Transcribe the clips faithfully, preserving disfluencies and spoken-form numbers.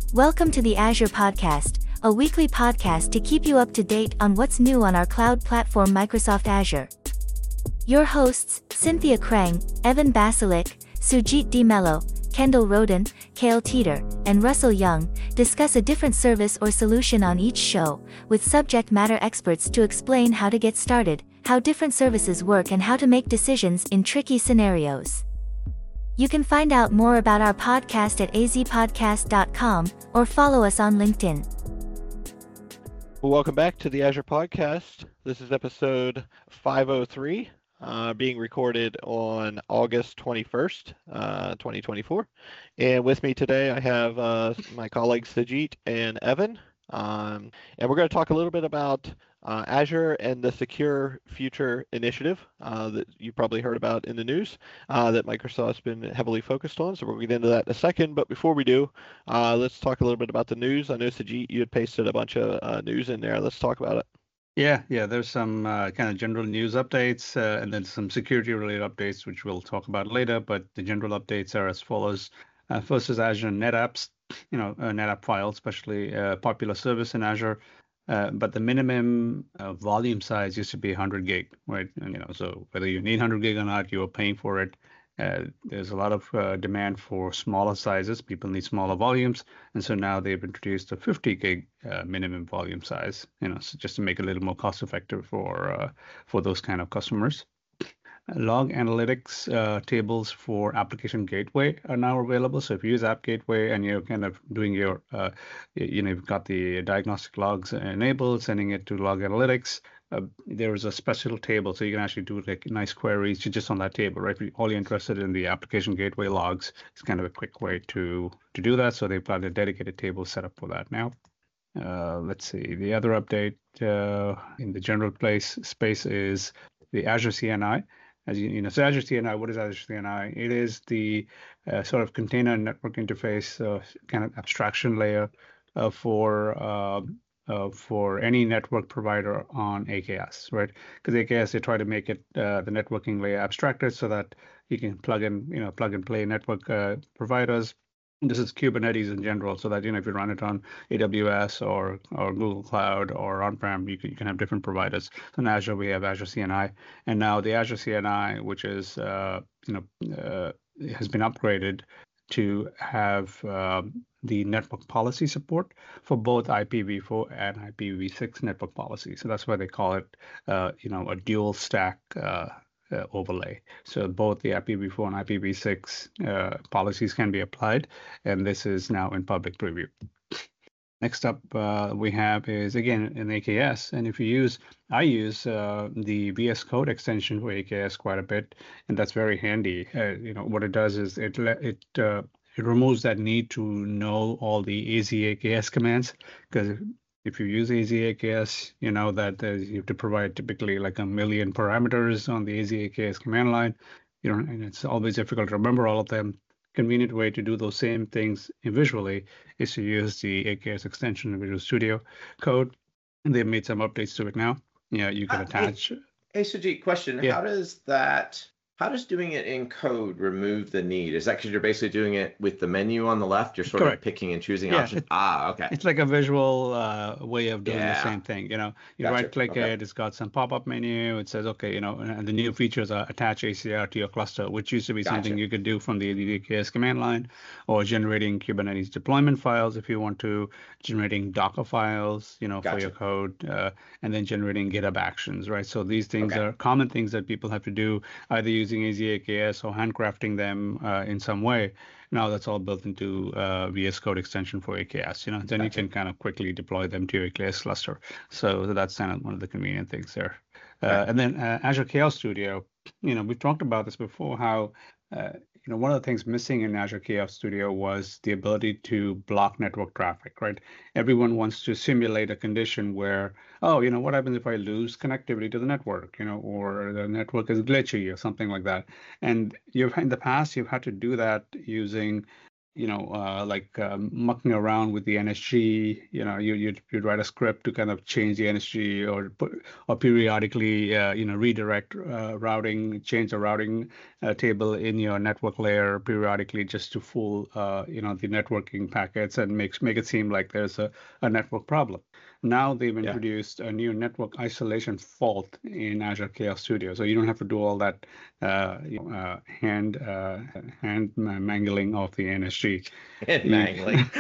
Welcome to the Azure Podcast, a weekly podcast to keep you up to date on what's new on our cloud platform Microsoft Azure. Your hosts, Cynthia Krang, Evan Basilik, Sujit D. Mello, Kendall Roden, Cale Teeter, and Russell Young, discuss a different service or solution on each show, with subject matter experts to explain how to get started, how different services work and how to make decisions in tricky scenarios. You can find out more about our podcast at a z podcast dot com or follow us on LinkedIn. Well, welcome back to the Azure Podcast. This is episode five oh three, uh, being recorded on August twenty-first, uh, twenty twenty-four. And with me today, I have uh, my colleagues Sajit and Evan. Um, and we're going to talk a little bit about uh, Azure and the Secure Future Initiative uh, that you probably heard about in the news uh, that Microsoft's been heavily focused on. So we'll get into that in a second. But before we do, uh, let's talk a little bit about the news. I know, Sajit, you had pasted a bunch of uh, news in there. Let's talk about it. Yeah, yeah, there's some uh, kind of general news updates uh, and then some security related updates, which we'll talk about later. But the general updates are as follows. Uh, first is Azure NetApps, you know, uh, NetApp file, especially a popular service in Azure. Uh, but the minimum uh, volume size used to be one hundred gig, right? And, you know, so whether you need one hundred gig or not, you are paying for it. Uh, there's a lot of uh, demand for smaller sizes. People need smaller volumes, and so now they've introduced a fifty gig uh, minimum volume size. You know, so just to make it a little more cost effective for uh, for those kind of customers. Log analytics uh, tables for Application Gateway are now available. So if you use App Gateway and you're kind of doing your, uh, you know, you've got the diagnostic logs enabled, sending it to Log Analytics, uh, there is a special table. So you can actually do like nice queries just on that table, right? If all you're interested in the Application Gateway logs, it's kind of a quick way to, to do that. So they've got a dedicated table set up for that now. Uh, let's see, the other update uh, in the general place space is the Azure C N I. As you, you know, so Azure C N I, what is Azure C N I? It is the uh, sort of container network interface uh, kind of abstraction layer uh, for uh, uh, for any network provider on A K S, right? Because A K S, they try to make it uh, the networking layer abstracted so that you can plug in, you know, plug and play network uh, providers. This is Kubernetes in general, so that, you know, if you run it on A W S or or Google Cloud or on-prem, you can, you can have different providers. So in Azure, we have Azure C N I, and now the Azure C N I, which is uh, you know uh, has been upgraded to have uh, the network policy support for both I P v four and I P v six network policy. So that's why they call it uh, you know a dual stack Uh, Uh, overlay. So both the I P v four and I P v six uh, policies can be applied, and this is now in public preview. Next up uh, we have is again in A K S, and if you use, I use uh, the V S Code extension for A K S quite a bit, and that's very handy. Uh, you know what it does is it it uh, it removes that need to know all the A Z A K S commands, because if you use A Z A K S, you know that uh, you have to provide typically like a million parameters on the A Z A K S command line. You know, and it's always difficult to remember all of them. Convenient way to do those same things visually is to use the A K S extension in Visual Studio Code, and they've made some updates to it now. Yeah, you can Uh, attach. Hey, hey Sujit, question. Yeah. How does that, how does doing it in code remove the need? Is that because you're basically doing it with the menu on the left? You're sort Correct. of picking and choosing Yeah, options? it- Ah, okay. It's like a visual uh, way of doing the Yeah. same thing. You know, you Gotcha. right click Okay. it, it's got some pop-up menu. It says, okay, you know, and the new features are attach A C R to your cluster, which used to be something Gotcha. you could do from the A Z A K S command line, or generating Kubernetes deployment files if you want to, generating Docker files, you know, for your Gotcha. code, uh, and then generating GitHub actions, right? So these things Okay. are common things that people have to do, either using A Z A K S or handcrafting them uh, in some way. Now that's all built into uh, V S Code extension for A K S. You know, then you Gotcha. can kind of quickly deploy them to your A K S cluster. So that's kind of one of the convenient things there. Uh, Okay. and then uh, Azure Chaos Studio. You know, we've talked about this before. How uh, you know one of the things missing in Azure Chaos Studio was the ability to block network traffic. Right? Everyone wants to simulate a condition where, oh, you know, what happens if I lose connectivity to the network? You know, or the network is glitchy or something like that. And you've in the past you've had to do that using you know, uh, like um, mucking around with the N S G. You know, you, you'd you'd write a script to kind of change the N S G or put, or periodically, uh, you know, redirect uh, routing, change the routing uh, table in your network layer periodically just to fool, uh, you know, the networking packets and makes make it seem like there's a, a network problem. Now they've Yeah. introduced a new network isolation fault in Azure Chaos Studio, so you don't have to do all that uh, you know, uh, hand uh, hand mangling of the N S G. And You- mangling.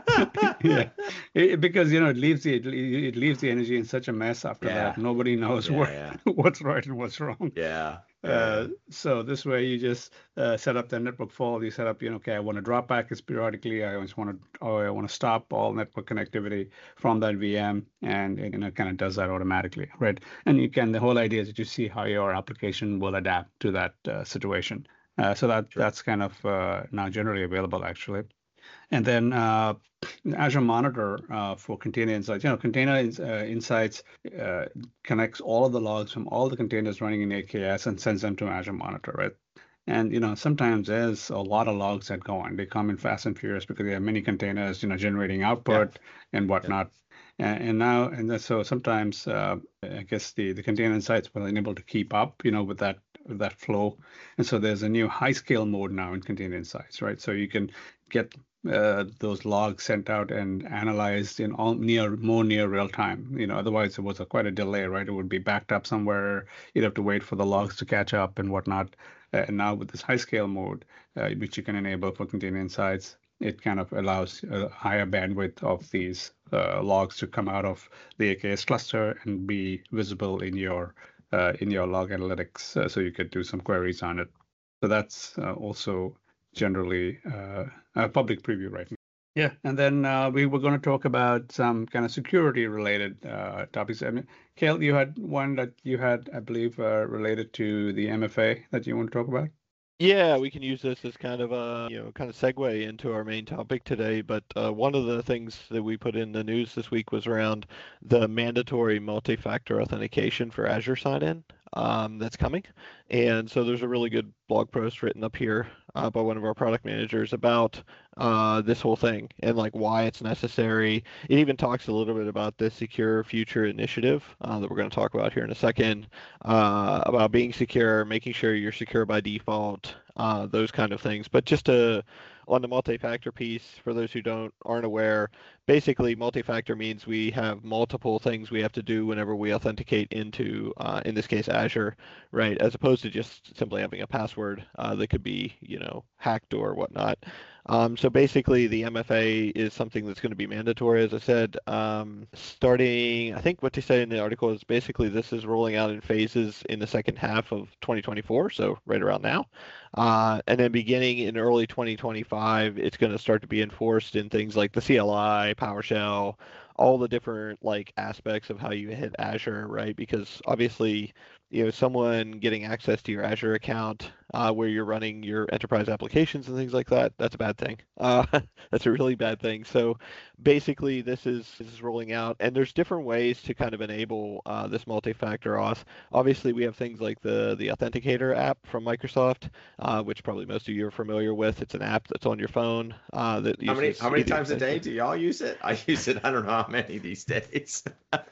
yeah, It- because you know it leaves the it, it leaves the energy in such a mess after Yeah. that. Nobody knows Yeah, what yeah. what's right and what's wrong. Yeah. Uh, so this way you just uh, set up the network fault. You set up, you know, okay, I want to drop packets periodically. I just want to, or I want to stop all network connectivity from that V M, and it, you know, kind of does that automatically, right? And you can. The whole idea is that you see how your application will adapt to that uh, situation. Uh, so that Sure. that's kind of uh, now generally available actually. And then uh, Azure Monitor uh, for Container Insights. You know, Container uh, Insights uh, connects all of the logs from all the containers running in A K S and sends them to Azure Monitor, right? And you know, sometimes there's a lot of logs that go on. They come in fast and furious because they have many containers, you know, generating output and whatnot. And, and now, and then, so sometimes, uh, I guess the the Container Insights were unable to keep up, you know, with that with that flow. And so there's a new high scale mode now in Container Insights, right? So you can get uh, those logs sent out and analyzed in all near more near real time. You know, otherwise it was a, quite a delay, right? It would be backed up somewhere. You'd have to wait for the logs to catch up and whatnot. Uh, and now with this high scale mode, uh, which you can enable for Container Insights, it kind of allows a higher bandwidth of these uh, logs to come out of the A K S cluster and be visible in your uh, in your log analytics, uh, so you could do some queries on it. So that's uh, also generally uh, a public preview right now. Yeah, and then uh, we were going to talk about some kind of security-related uh, topics. I mean, Kale, you had one that you had, I believe, uh, related to the M F A that you want to talk about. Yeah, we can use this as kind of a, you know, kind of segue into our main topic today. But uh, one of the things that we put in the news this week was around the mandatory multi-factor authentication for Azure sign-in um, that's coming. And so there's a really good blog post written up here uh, by one of our product managers about uh, this whole thing and like why it's necessary. It even talks a little bit about the Secure Future initiative uh, that we're going to talk about here in a second, uh, about being secure, making sure you're secure by default, uh, those kind of things. But just to, on the multi-factor piece, for those who don't aren't aware, basically multi-factor means we have multiple things we have to do whenever we authenticate into, uh, in this case, Azure, right? As opposed to just simply having a password uh, that could be, you know, hacked or whatnot. Um, so basically, the M F A is something that's going to be mandatory, as I said, um, starting, I think what they say in the article is basically this is rolling out in phases in the second half of twenty twenty-four, so right around now. Uh, and then beginning in early twenty twenty-five, it's going to start to be enforced in things like the C L I, PowerShell, all the different like aspects of how you hit Azure, right? Because obviously, you know, someone getting access to your Azure account uh, where you're running your enterprise applications and things like that, that's a bad thing. Uh, that's a really bad thing. So basically, this is this is rolling out, and there's different ways to kind of enable uh, this multi-factor auth. Obviously, we have things like the the Authenticator app from Microsoft, uh, which probably most of you are familiar with. It's an app that's on your phone. Uh, that How many uses how many either- times a day do y'all use it? I use it. I don't know how many these days.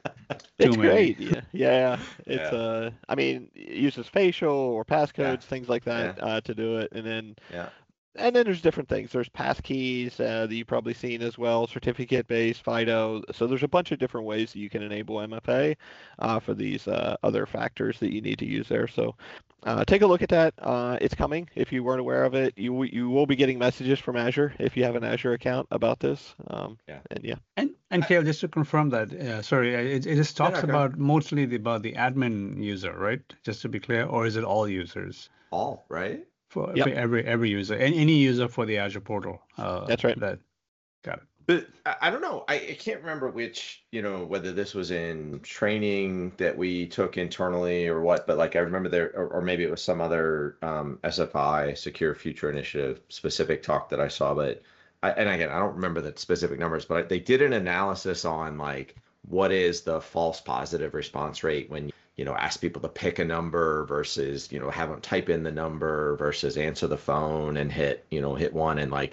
It's Too many. great. Yeah, yeah. It's Yeah. uh, I mean, it uses facial or passcodes, Yeah. things like that, Yeah. uh, to do it, and then Yeah. and then there's different things. There's passkeys uh, that you've probably seen as well, certificate-based, FIDO. So there's a bunch of different ways that you can enable M F A uh, for these uh, other factors that you need to use there. So uh, take a look at that. Uh, it's coming. If you weren't aware of it, you you will be getting messages from Azure if you have an Azure account about this. Um, Yeah. And yeah. And and Kale, just to confirm that, uh, sorry, uh, it, it just talks no, go about mostly the, about the admin user, right? Just to be clear, or is it all users? All right. For, Yep. for every every user, any, any user for the Azure portal. Uh, That's right. That, got it. But I I don't know. I, I can't remember which, you know, whether this was in training that we took internally or what, but like I remember there, or, or maybe it was some other um, S F I, Secure Future Initiative specific talk that I saw. But I, and again, I don't remember the specific numbers, but they did an analysis on like what is the false positive response rate when you know ask people to pick a number versus you know have them type in the number versus answer the phone and hit you know hit one, and like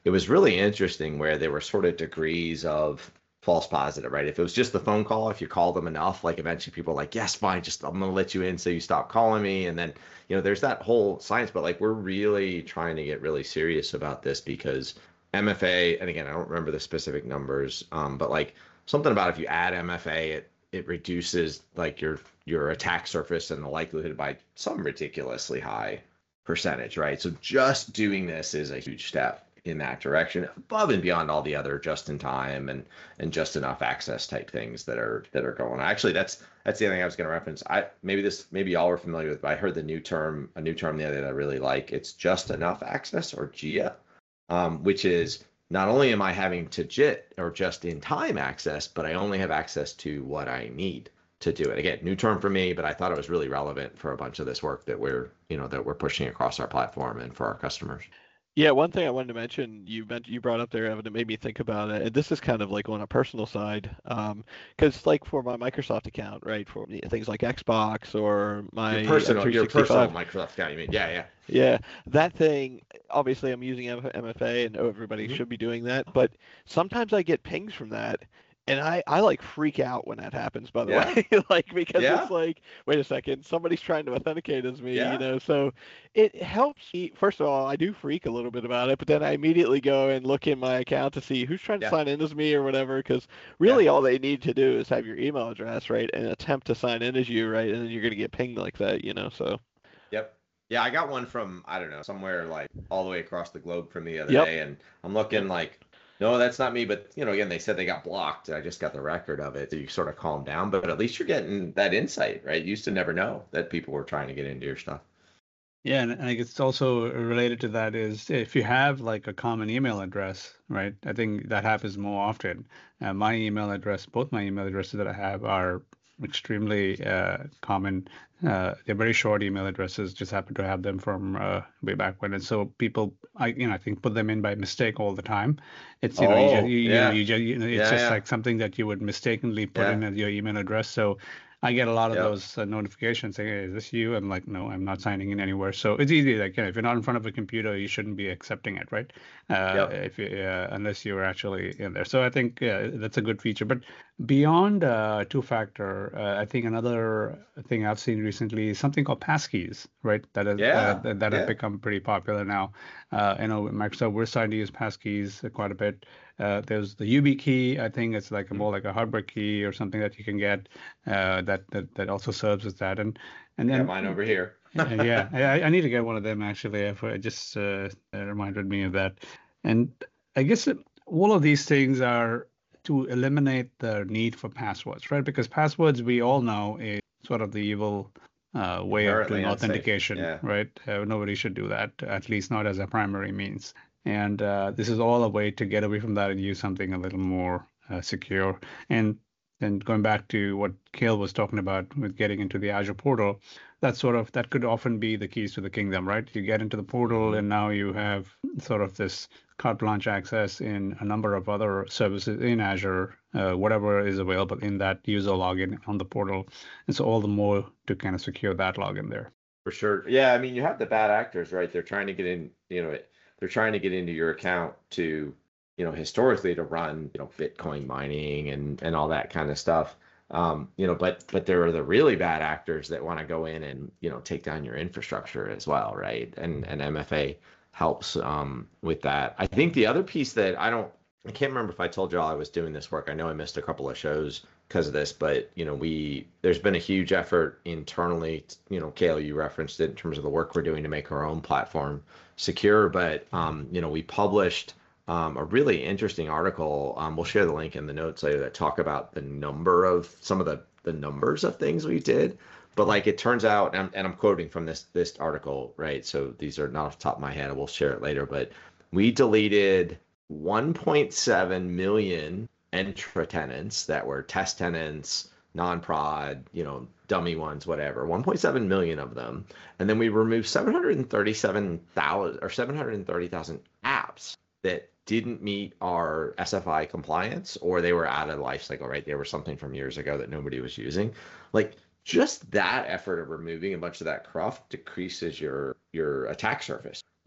it was really interesting where there were sort of degrees of false positive, right? If it was just the phone call, if you called them enough, like eventually people are like, yes, fine, just I'm gonna let you in so you stop calling me. And then, you know, there's that whole science, but like we're really trying to get really serious about this because M F A, and again, I don't remember the specific numbers, um, but like something about if you add M F A, it it reduces like your your attack surface and the likelihood by some ridiculously high percentage, right? So just doing this is a huge step in that direction, above and beyond all the other just in time and and just enough access type things that are that are going on. Actually, that's that's the other thing I was going to reference. I maybe this maybe y'all are familiar with, but I heard the new term, a new term the other day that I really like. It's just enough access, or J I A, um, which is not only am I having to J I T or just in time access, but I only have access to what I need to do it. Again, new term for me, but I thought it was really relevant for a bunch of this work that we're, you know, that we're pushing across our platform and for our customers. Yeah, one thing I wanted to mention, you meant you brought up there, Evan, it made me think about it. And this is kind of like on a personal side, um, because like for my Microsoft account, right, for me, things like Xbox or my Your personal, your personal M three sixty-five. Microsoft account, you mean? Yeah, yeah. Yeah, that thing, obviously I'm using M- MFA and everybody Mhm. should be doing that, but sometimes I get pings from that and I, I like freak out when that happens, by the Yeah. way, like because Yeah. it's like, wait a second, somebody's trying to authenticate as me, Yeah. you know, so it helps me. First of all, I do freak a little bit about it, but then I immediately go and look in my account to see who's trying to Yeah. sign in as me or whatever, because really Yeah. all they need to do is have your email address, right, and attempt to sign in as you, right, and then you're going to get pinged like that, you know, so. Yep. Yeah, I got one from, I don't know, somewhere like all the way across the globe from the other Yep. day, and I'm looking Yep. like, no, that's not me. But, you know, again, they said they got blocked. I just got the record of it. So you sort of calm down, but at least you're getting that insight, right? You used to never know that people were trying to get into your stuff. Yeah, and I guess it's also related to that is if you have like a common email address, right? I think that happens more often. Uh, my email address, both my email addresses that I have are extremely uh, common. Uh, they're very short email addresses. Just happen to have them from uh, way back when, and so people, I you know, I think put them in by mistake all the time. It's you know, you just Oh, you, you know, yeah. you just you know, it's Yeah, just yeah. like something that you would mistakenly put Yeah. in as your email address. So I get a lot of Yep. those uh, notifications saying, "Hey, is this you?" I'm like, "No, I'm not signing in anywhere." So it's easy. Like, you know, if you're not in front of a computer, you shouldn't be accepting it, right? Uh, Yep. if you, uh, unless you're actually in there. So I think uh, that's a good feature. But beyond uh, two-factor, uh, I think another thing I've seen recently is something called passkeys, right? That is Yeah. uh, that, that have Yeah. become pretty popular now. Uh, I know Microsoft, we're starting to use passkeys quite a bit. Uh, there's the YubiKey. I think it's like a Mhm. more like a hardware key or something that you can get uh, that that that also serves as that. And and I got then mine over here. uh, yeah, I, I need to get one of them actually. If It just uh, uh, reminded me of that. And I guess that all of these things are to eliminate the need for passwords, right? Because passwords, we all know, is sort of the evil uh, way of Inherently doing unsafe. authentication, Yeah. right? Uh, nobody should do that, at least not as a primary means. And uh, this is all a way to get away from that and use something a little more uh, secure. And and going back to what Kale was talking about with getting into the Azure portal, that sort of that could often be the keys to the kingdom, right? You get into the portal Mhm. and now you have sort of this carte blanche access in a number of other services in Azure, uh, whatever is available in that user login on the portal. And so all the more to kind of secure that login there. For sure. Yeah, I mean, you have the bad actors, right? They're trying to get in, you know, they're trying to get into your account to, you know, historically to run, you know, Bitcoin mining and and all that kind of stuff. Um, you know, but but there are the really bad actors that want to go in and, you know, take down your infrastructure as well, right? And and M F A helps um with that. I think the other piece that I don't I can't remember if I told y'all I was doing this work. I know I missed a couple of shows because of this, but you know, we there's been a huge effort internally. You know, Kale, you referenced it in terms of the work we're doing to make our own platform secure. But um, you know, we published um, a really interesting article. Um, we'll share the link in the notes later that talk about the number of some of the the numbers of things we did. But like it turns out, and I'm, and I'm quoting from this this article, right? So these are not off the top of my head. We'll share it later, but we deleted one point seven million Entra tenants that were test tenants, non-prod, you know, dummy ones, whatever, one point seven million of them. And then we removed seven hundred thirty-seven thousand or seven hundred thirty thousand apps that didn't meet our S F I compliance, or they were out of the life cycle, right? They were something from years ago that nobody was using. Like just that effort of removing a bunch of that cruft decreases your your attack surface,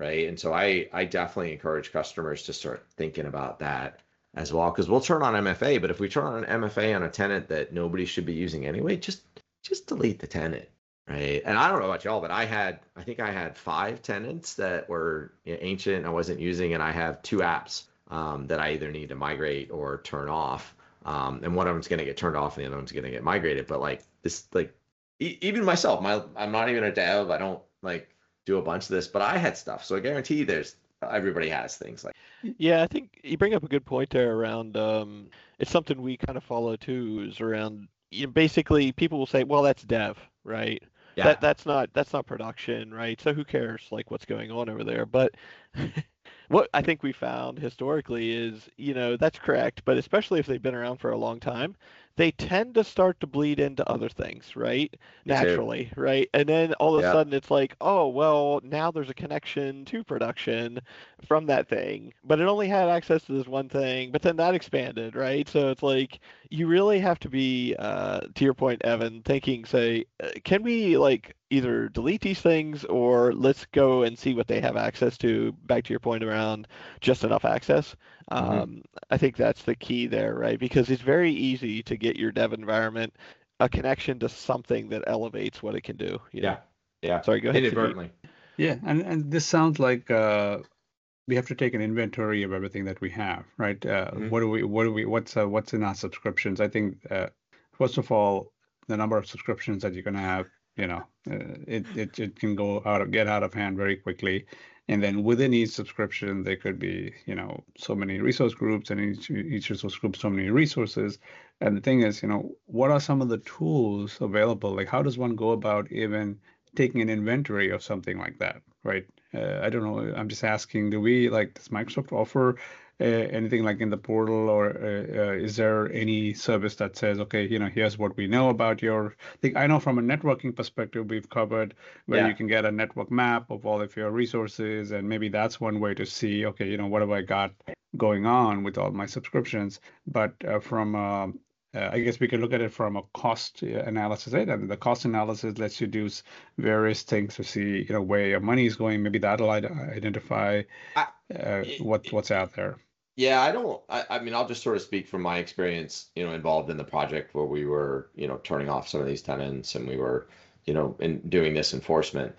right? And so I I definitely encourage customers to start thinking about that as well, because we'll turn on M F A, but if we turn on an M F A on a tenant that nobody should be using anyway, just just delete the tenant, right? And I don't know about y'all, but I had I think I had five tenants that were, you know, ancient I wasn't using, and I have two apps um, that I either need to migrate or turn off. Um, and one of them's going to get turned off and the other one's going to get migrated. But like this, like e- even myself, my I'm not even a dev. I don't like do a bunch of this, but I had stuff. So I guarantee there's everybody has things like. Yeah, I think you bring up a good point there around um, it's something we kind of follow too, is around, you know, basically people will say, well, that's dev, right? Yeah. That that's not that's not production, right? So who cares like what's going on over there? But what I think we found historically is, you know, that's correct, but especially if they've been around for a long time, they tend to start to bleed into other things, right? Me too. Naturally, right? And then all of a Yeah. sudden it's like, oh, well, now there's a connection to production from that thing, but it only had access to this one thing, but then that expanded, right? So it's like you really have to be, uh, to your point, Evan, thinking, say, uh, can we like either delete these things or let's go and see what they have access to, back to your point around just enough access. Mhm. Um, I think that's the key there, right? Because it's very easy to get your dev environment a connection to something that elevates what it can do. You know? Yeah. Yeah. Sorry, go ahead. Sajid. Inadvertently. Yeah, and and this sounds like uh, we have to take an inventory of everything that we have, right? Uh, Mhm. What do we, what do we, what's uh, what's in our subscriptions? I think uh, first of all, the number of subscriptions that you're gonna have, you know, uh, it, it it can go out of get out of hand very quickly, and then within each subscription there could be, you know, so many resource groups, and each each resource group so many resources. And the thing is, you know, what are some of the tools available? Like, how does one go about even taking an inventory of something like that, right? Uh, I don't know. I'm just asking, do we, like, does Microsoft offer uh, anything like in the portal, or uh, uh, is there any service that says, okay, you know, here's what we know about your thing? I know from a networking perspective, we've covered where Yeah. you can get a network map of all of your resources, and maybe that's one way to see, okay, you know, what have I got going on with all my subscriptions? But uh, from um, uh, I guess we could look at it from a cost uh, analysis, right? And the cost analysis lets you do s- various things to see, you know, where your money is going. Maybe that'll ide- identify I, uh, what what's out there. Yeah, I don't, I, I mean, I'll just sort of speak from my experience, you know, involved in the project where we were, you know, turning off some of these tenants and we were, you know, in doing this enforcement.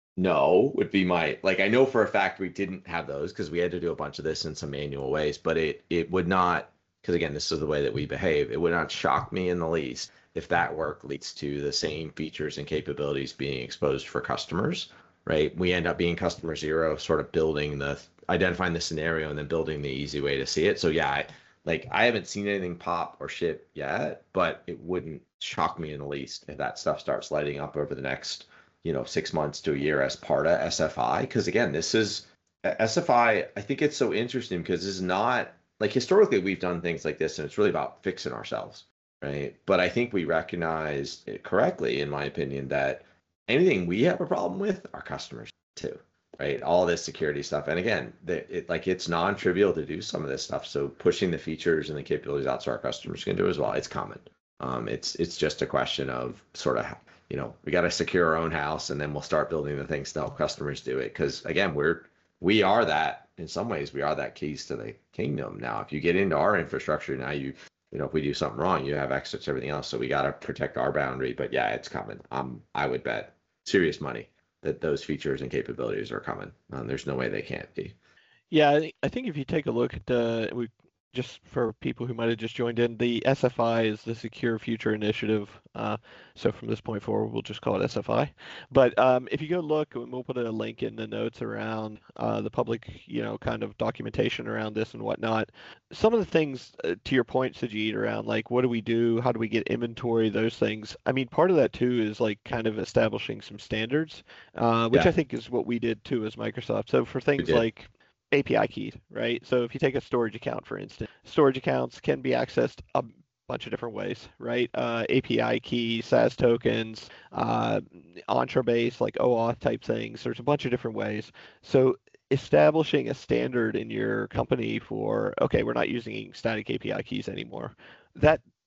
No, would be my, like, I know for a fact we didn't have those because we had to do a bunch of this in some manual ways, but it, it would not, because again, this is the way that we behave. It would not shock me in the least if that work leads to the same features and capabilities being exposed for customers, right? We end up being customer zero, sort of building the, identifying the scenario and then building the easy way to see it. So yeah, I, like I haven't seen anything pop or ship yet, but it wouldn't shock me in the least if that stuff starts lighting up over the next, you know, six months to a year as part of S F I. Because again, this is S F I. I think it's so interesting because it's not like historically we've done things like this, and it's really about fixing ourselves, right? But I think we recognize it correctly, in my opinion, that anything we have a problem with, our customers too, right? All this security stuff, and again, the, it like it's non-trivial to do some of this stuff. So pushing the features and the capabilities out so our customers can do as well, it's common. Um, it's it's just a question of sort of, you know, we got to secure our own house, and then we'll start building the things to help customers do it. Because again, we're we are that, in some ways, we are that keys to the kingdom. Now, if you get into our infrastructure, now you you know, if we do something wrong, you have access to everything else. So we got to protect our boundary. But yeah, it's coming. Um, I would bet serious money that those features and capabilities are coming. Um, there's no way they can't be. Yeah, I think, I think if you take a look at the, we just for people who might have just joined in, the S F I is the Secure Future Initiative. Uh, so from this point forward, we'll just call it S F I. But um, if you go look, and we'll put a link in the notes around uh, the public, you know, kind of documentation around this and whatnot. Some of the things, uh, to your point, Sajid, around like what do we do, how do we get inventory, those things. I mean, part of that too is like kind of establishing some standards, uh, which Yeah. I think is what we did too as Microsoft. So for things did. like A P I keys, right? So if you take a storage account, for instance, storage accounts can be accessed a bunch of different ways, right? Uh, A P I keys, S A S tokens, uh, Entra-based, like OAuth type things. There's a bunch of different ways. So establishing a standard in your company for, okay, we're not using static A P I keys anymore. That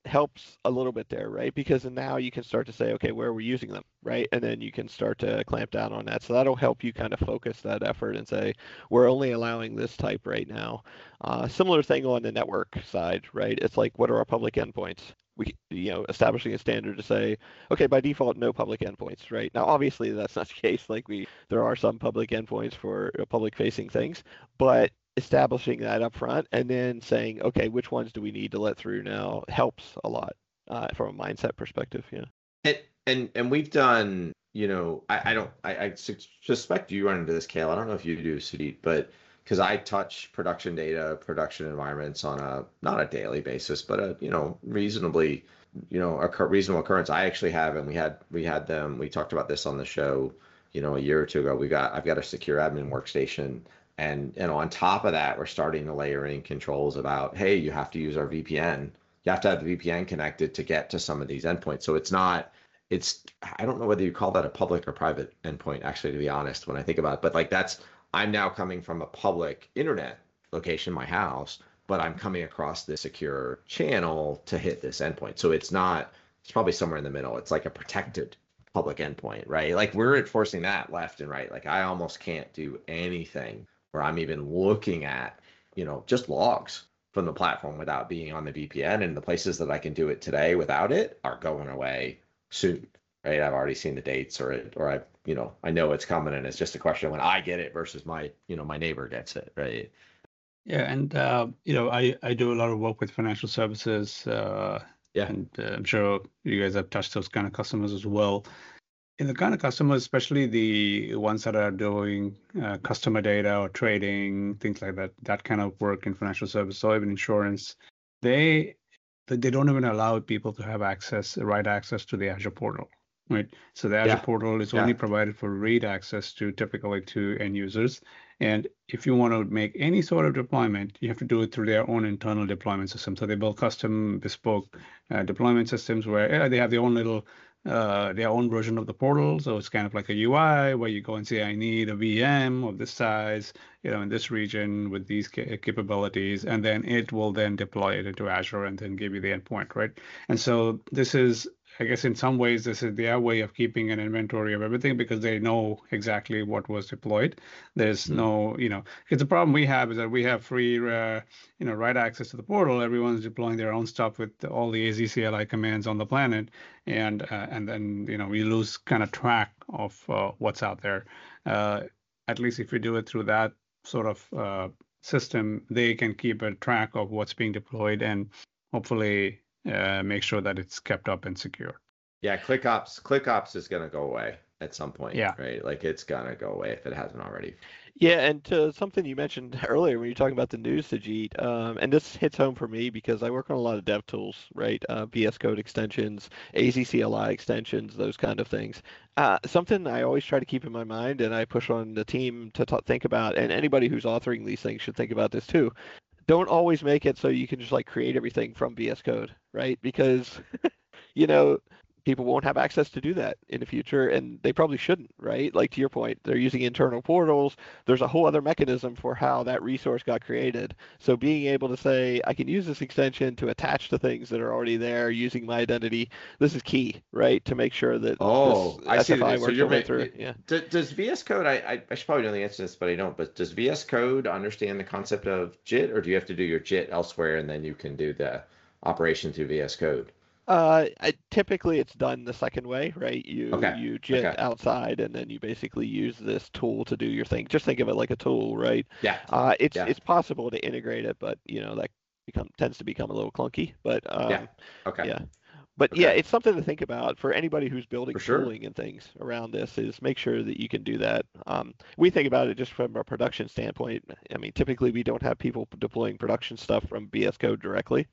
helps a little bit there, right? Because now you can start to say, okay, where are we using them, right? And then you can start to clamp down on that. So that'll help you kind of focus that effort and say, we're only allowing this type right now. Uh, similar thing on the network side, right? It's like, what are our public endpoints? We, you know, establishing a standard to say, okay, by default, no public endpoints, right? Now, obviously, that's not the case. Like we, there are some public endpoints for uh, public-facing things, but establishing that up front and then saying, okay, which ones do we need to let through now helps a lot uh, from a mindset perspective. Yeah. And and and we've done, you know, I, I don't, I, I suspect you run into this, Cale. I don't know if you do, Sudhit, but because I touch production data, production environments on a not a daily basis, but a you know reasonably, you know, a reasonable occurrence. I actually have, and we had we had them. We talked about this on the show, you know, a year or two ago. We got I've got a secure admin workstation. And, and on top of that, we're starting to layer in controls about, hey, you have to use our V P N. You have to have the V P N connected to get to some of these endpoints. So it's not, it's, I don't know whether you call that a public or private endpoint, actually, to be honest, when I think about it. But like that's, I'm now coming from a public internet location, my house, but I'm coming across this secure channel to hit this endpoint. So it's not, it's probably somewhere in the middle. It's like a protected public endpoint, right? Like we're enforcing that left and right. Like I almost can't do anything where I'm even looking at, you know, just logs from the platform without being on the V P N. And the places that I can do it today without it are going away soon, right? I've already seen the dates or it, or I, you know, I know it's coming and it's just a question of when I get it versus my, you know, my neighbor gets it, right? Yeah, and uh, you know, I I do a lot of work with financial services. Uh, yeah, and uh, I'm sure you guys have touched those kind of customers as well. In the kind of customers, especially the ones that are doing uh, customer data or trading, things like that, that kind of work in financial services or even insurance, they they don't even allow people to have access, right access to the Azure portal, right? So the Azure yeah. portal is yeah. only provided for read access to typically to end users. And if you want to make any sort of deployment, you have to do it through their own internal deployment system. So they build custom bespoke uh, deployment systems where yeah, they have their own little uh, their own version of the portal. So it's kind of like a U I where you go and say, I need a V M of this size, you know, in this region with these ca- capabilities, and then it will then deploy it into Azure and then give you the endpoint, right? And so this is, I guess in some ways, this is their way of keeping an inventory of everything because they know exactly what was deployed. There's mm-hmm. no, you know, because the problem we have is that we have free, uh, you know, write access to the portal. Everyone's deploying their own stuff with all the A Z C L I commands on the planet. And uh, and then, you know, we lose kind of track of uh, what's out there. Uh, at least if we do it through that sort of uh, system, they can keep a track of what's being deployed and hopefully Uh, make sure that it's kept up and secure. Yeah, ClickOps, ClickOps is going to go away at some point, yeah. right? Like it's going to go away if it hasn't already. Yeah, and to something you mentioned earlier when you were talking about the news, Sujit, um, and this hits home for me because I work on a lot of dev tools, right? Uh, V S Code extensions, A Z C L I extensions, those kind of things. Uh, something I always try to keep in my mind and I push on the team to t- think about, and anybody who's authoring these things should think about this too. Don't always make it so you can just like create everything from V S Code, right? Because, you know, people won't have access to do that in the future, and they probably shouldn't, right? Like to your point, they're using internal portals. There's a whole other mechanism for how that resource got created. So being able to say, I can use this extension to attach to things that are already there using my identity, this is key, right? To make sure that oh, this I S F I see. works so you're way through. Yeah. Does, does V S Code, I, I, I should probably know the answer to this, but I don't, but does V S Code understand the concept of J I T, or do you have to do your J I T elsewhere and then you can do the operation through V S Code? Uh, I, typically it's done the second way, right? You okay. you J I T okay. outside, and then you basically use this tool to do your thing. Just think of it like a tool, right? Yeah. Uh, it's yeah. it's possible to integrate it, but you know that become tends to become a little clunky. But um, yeah. Okay. Yeah. But okay. yeah, it's something to think about for anybody who's building for tooling sure. and things around this. Is make sure that you can do that. Um, we think about it just from a production standpoint. I mean, typically we don't have people deploying production stuff from V S Code directly.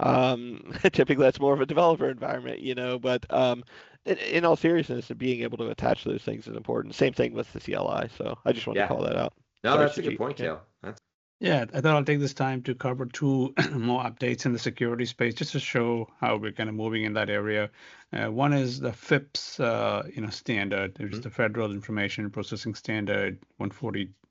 Um, typically that's more of a developer environment, you know. But um, in, in all seriousness, being able to attach those things is important. Same thing with the C L I. So I just wanted yeah. to call that out. No, Sorry, that's a Sujit. good point, yeah. Cale. That's Yeah, I thought I'll take this time to cover two more updates in the security space, just to show how we're kind of moving in that area. Uh, one is the FIPS, uh, you know, standard. There's mm-hmm. the Federal Information Processing Standard one forty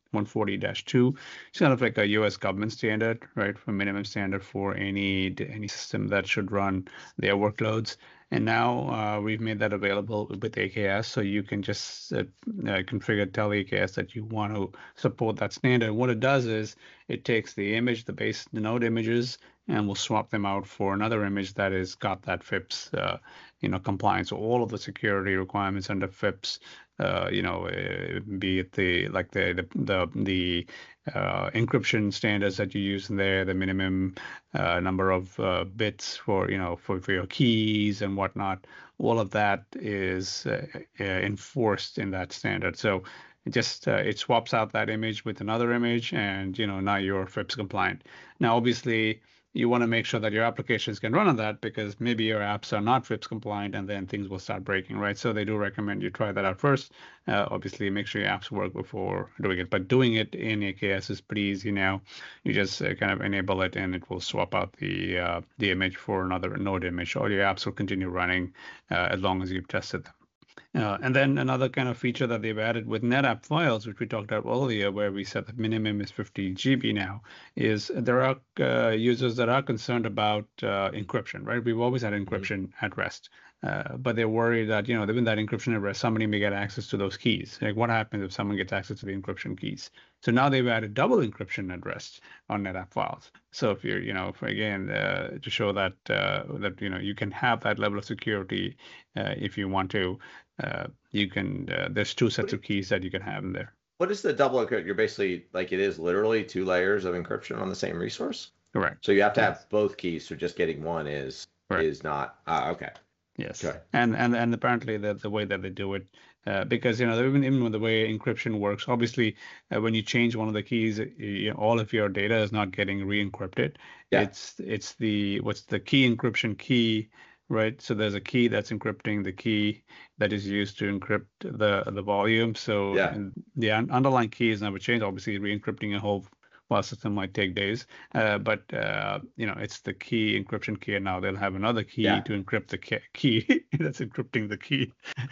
one forty dash two. It's kind of like a U S government standard, right? For minimum standard for any any system that should run their workloads. And now uh, we've made that available with A K S, so you can just uh, uh, configure, tell A K S that you want to support that standard. What it does is it takes the image, the base the node images, and will swap them out for another image that has got that FIPS, uh, you know, compliance. So all of the security requirements under FIPS, uh, you know, uh, be it the like the the the, the uh, encryption standards that you use in there, the minimum uh, number of uh, bits for you know for, for your keys and whatnot. All of that is uh, uh, enforced in that standard. So it just uh, it swaps out that image with another image, and you know now you're FIPS compliant. Now, obviously, you want to make sure that your applications can run on that, because maybe your apps are not FIPS compliant and then things will start breaking, right? So they do recommend you try that out first. Uh, obviously, make sure your apps work before doing it. But doing it in A K S is pretty easy now. You just uh, kind of enable it and it will swap out the uh, the image for another node image. All your apps will continue running uh, as long as you've tested them. Uh, and then another kind of feature that they've added with NetApp files, which we talked about earlier, where we said the minimum is fifty G B now, is there are uh, users that are concerned about uh, encryption, right? We've always had encryption mm-hmm. at rest, uh, but they're worried that, you know, with that encryption at rest, somebody may get access to those keys. Like, what happens if someone gets access to the encryption keys? So now they've added double encryption at rest on NetApp files. So if you're, you know, for, again, uh, to show that uh, that you know you can have that level of security uh, if you want to. Uh, you can, uh, there's two sets of keys that you can have in there. What is the double encryption? You're basically, like, it is literally two layers of encryption on the same resource? Correct. So you have to have yes. both keys, so just getting one is right. is not, uh, okay. Yes. Okay. And, and and apparently the, the way that they do it, uh, because, you know, even, even with the way encryption works, obviously, uh, when you change one of the keys, you know, all of your data is not getting re-encrypted. Yeah. It's, it's the, what's the key encryption key, right? So there's a key that's encrypting the key that is used to encrypt the the volume. So yeah. the underlying key is never changed. Obviously, re-encrypting a whole file system might take days, uh, but uh, you know it's the key encryption key, and now they'll have another key yeah. to encrypt the key that's encrypting the key.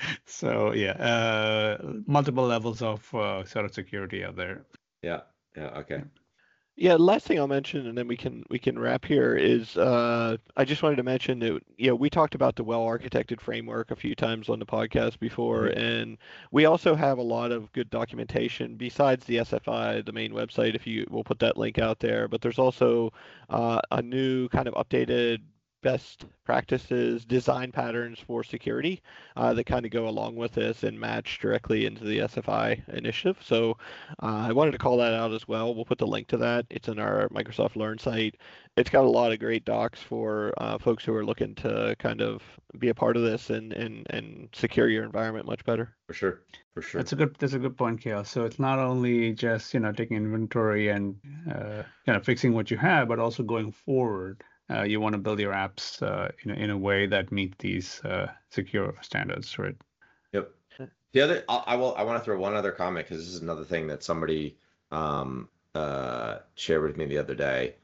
So yeah, uh, multiple levels of uh, sort of security out there. Yeah. Yeah. Okay. Yeah. Yeah, last thing I'll mention, and then we can we can wrap here, is uh, I just wanted to mention that, you know, we talked about the well-architected framework a few times on the podcast before, mm-hmm. and we also have a lot of good documentation besides the S F I, the main website. If you, we'll put that link out there, but there's also uh, a new kind of updated best practices, design patterns for security uh, that kind of go along with this and match directly into the S F I initiative. So uh, I wanted to call that out as well. We'll put the link to that. It's in our Microsoft Learn site. It's got a lot of great docs for uh, folks who are looking to kind of be a part of this and, and, and secure your environment much better. For sure. For sure. That's a good, that's a good point, Kale. So it's not only just, you know, taking inventory and uh, kind of fixing what you have, but also going forward. Uh, you want to build your apps uh, in, a, in a way that meet these uh, secure standards, right? Yep. The other, I, I will, I want to throw one other comment, because this is another thing that somebody um, uh, shared with me the other day.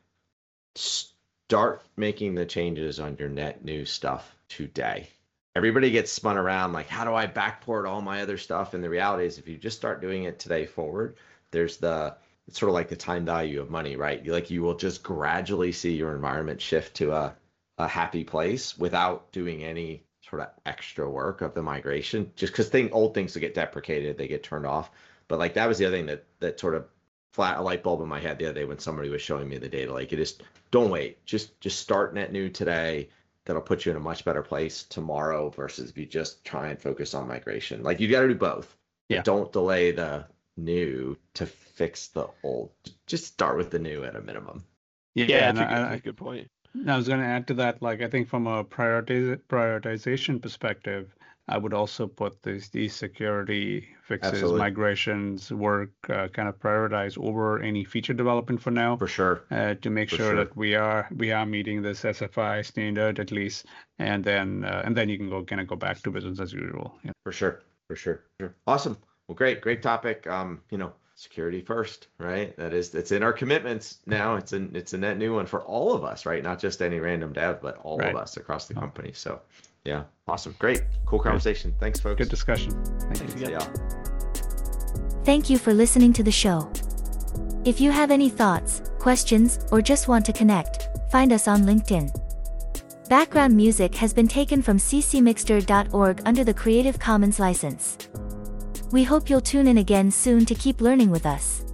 Start making the changes on your net new stuff today. Everybody gets spun around like, how do I backport all my other stuff? And the reality is, if you just start doing it today forward, there's the it's sort of like the time value of money, right? You, like you will just gradually see your environment shift to a, a happy place without doing any sort of extra work of the migration, just because thing old things that get deprecated, they get turned off. But like that was the other thing that that sort of flat a light bulb in my head the other day when somebody was showing me the data. Like, it is, don't wait, just just start net new today. That'll put you in a much better place tomorrow versus if you just try and focus on migration. Like, you got to do both. Yeah. Don't delay the new to fix the old. Just start with the new at a minimum. Yeah, yeah, that's, a good, I, that's a good point. I was going to add to that, like, I think from a prioritiz- prioritization perspective, I would also put these, these security fixes, Absolutely. migrations, work uh, kind of prioritize over any feature development for now. For sure. Uh, to make for sure, sure that we are we are meeting this S F I standard at least, and then uh, and then you can go kind of go back to business as usual. Yeah. For sure. For sure. Sure. Awesome. Well, great, great topic. Um, you know, security first, right? That is, it's in our commitments now. It's an it's a net new one for all of us, right? Not just any random dev, but all right. of us across the company. So, yeah, awesome, great, cool conversation. Thanks, folks. Good discussion. Thank Thanks you. again. Yeah. Thank you for listening to the show. If you have any thoughts, questions, or just want to connect, find us on LinkedIn. Background music has been taken from c c mixter dot org under the Creative Commons license. We hope you'll tune in again soon to keep learning with us.